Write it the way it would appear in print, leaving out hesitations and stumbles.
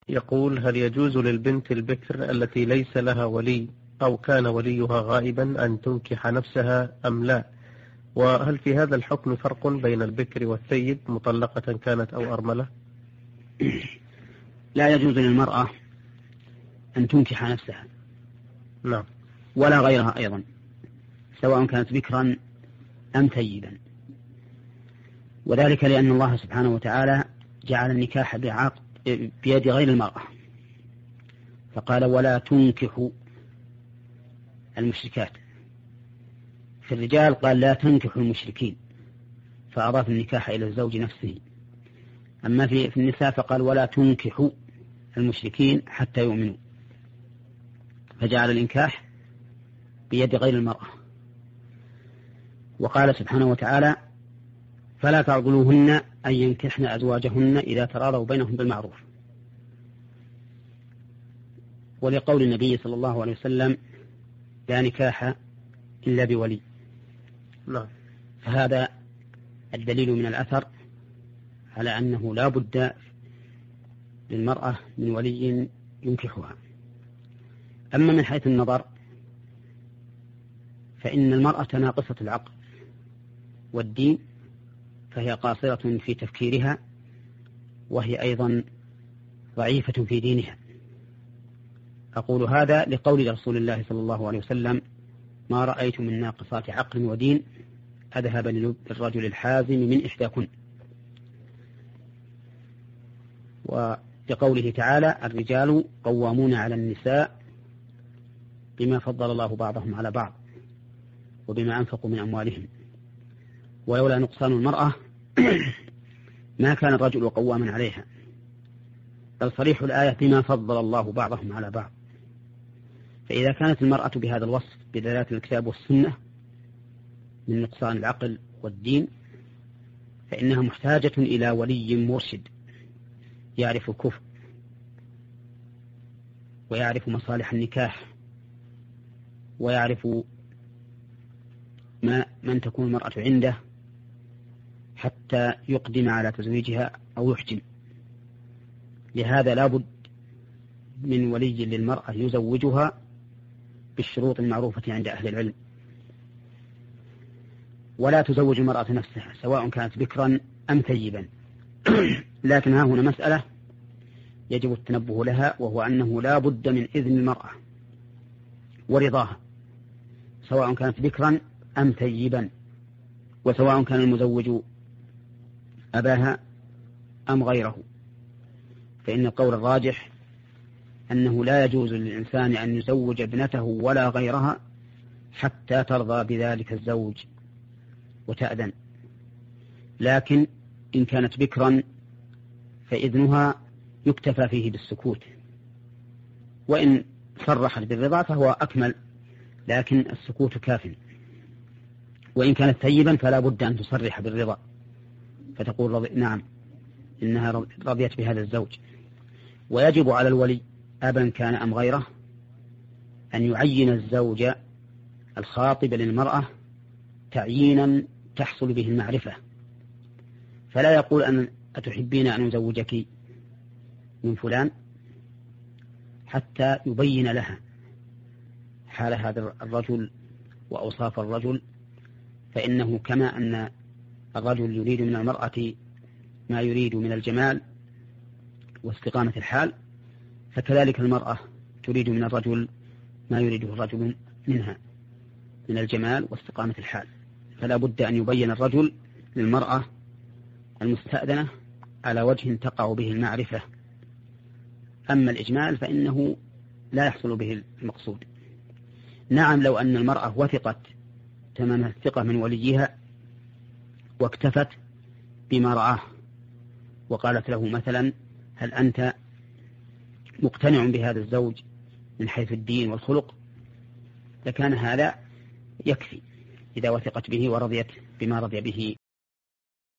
يقول: هل يجوز للبنت البكر التي ليس لها ولي أو كان وليها غائبا أن تنكح نفسها أم لا؟ وهل في هذا الحكم فرق بين البكر والثيب مطلقة كانت أو أرملة؟ لا يجوز للمرأة أن تنكح نفسها. نعم. ولا غيرها أيضا، سواء كانت بكرا أم ثيبا، وذلك لأن الله سبحانه وتعالى جعل النكاح بيد غير المرأة، فقال: ولا تنكحوا المشركات. في الرجال قال: لا تنكحوا المشركين، فأضاف النكاح إلى الزوج نفسه. أما في النساء فقال: ولا تنكحوا المشركين حتى يؤمنوا، فجعل الإنكاح بيد غير المرأة. وقال سبحانه وتعالى: فلا تعضلوهن أن ينكحن أزواجهن إذا تراضوا بينهم بالمعروف. ولقول النبي صلى الله عليه وسلم: لا نكاح إلا بولي. فهذا الدليل من الأثر على أنه لا بد للمرأة من ولي ينكحها. أما من حيث النظر فإن المرأة ناقصة العقل والدين، فهي قاصرة في تفكيرها، وهي أيضا ضعيفة في دينها. أقول هذا لقول رسول الله صلى الله عليه وسلم: ما رأيت من ناقصات عقل ودين أذهب للرجل الحازم من إحداكن. ولقوله تعالى: الرجال قوامون على النساء بما فضل الله بعضهم على بعض وبما أنفقوا من أموالهم. ولولا نقصان المرأة ما كان الرجل قواما عليها، بل صريح الآية: بما فضل الله بعضهم على بعض. فإذا كانت المرأة بهذا الوصف بدلالة الكتاب والسنة من نقصان العقل والدين، فإنها محتاجة إلى ولي مرشد يعرف الكفر ويعرف مصالح النكاح ويعرف من تكون المرأة عنده حتى يقدم على تزويجها أو يحجم. لهذا لا بد من ولي للمرأة يزوجها بالشروط المعروفة عند أهل العلم. ولا تزوج المرأة نفسها سواء كانت بكرا أم ثيبا. لكن ها هنا مسألة يجب التنبه لها، وهو أنه لا بد من إذن المرأة ورضاها، سواء كانت بكرا أم ثيبا، وسواء كان المزوج أباها أم غيره. فإن القول الراجح أنه لا يجوز للإنسان أن يزوج ابنته ولا غيرها حتى ترضى بذلك الزوج وتأذن. لكن إن كانت بكرا فإذنها يكتفى فيه بالسكوت، وإن صرحت بالرضا فهو أكمل، لكن السكوت كاف. وإن كانت ثيبا فلا بد أن تصرح بالرضا، فتقول: نعم إنها رضيت بهذا الزوج. ويجب على الولي أبا كان أم غيره أن يعين الزوج الخاطب للمرأة تعيينا تحصل به المعرفة، فلا يقول: أن أتحبين أن أزوجك من فلان، حتى يبين لها حال هذا الرجل وأوصاف الرجل. فإنه كما أن الرجل يريد من المرأة ما يريد من الجمال واستقامة الحال، فكذلك المرأة تريد من الرجل ما يريده الرجل منها من الجمال واستقامة الحال. فلا بد أن يبين الرجل للمرأة المستأذنة على وجه تقع به المعرفة. أما الإجمال فإنه لا يحصل به المقصود. نعم، لو أن المرأة وثقت تمام الثقة من وليها واكتفت بما رآه وقالت له مثلا: هل أنت مقتنع بهذا الزوج من حيث الدين والخلق؟ لكان هذا يكفي إذا وثقت به ورضيت بما رضي به